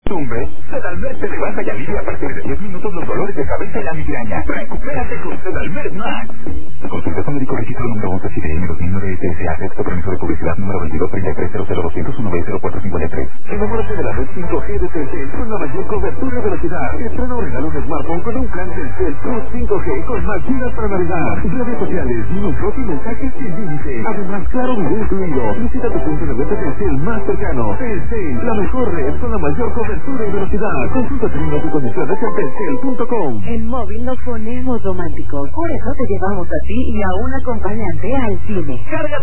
Tumbe, Sedalmer te levanta y alivia a partir de 10 minutos los dolores de cabeza y la migraña. Recupérate con Sedalmer Max. Consulta con médico registro número 11 2009 ETSA, texto permiso de publicidad número 2233000201-0453. Enamórate de la red 5G de Telcel con la mayor cobertura y velocidad. Estrena o regala un smartphone con un plan Telcel Plus 5G con más gigas para navegar, redes sociales, minutos y mensajes sin límite. Además, claro video incluido. Visita tu punto de venta Telcel más cercano. Telcel, la mejor red con la mayor cobertura y velocidad. Consulta términos y condiciones en telcel.com. En móvil nos ponemos románticos. Por eso te llevamos a ti y a un acompañante al cine. Carga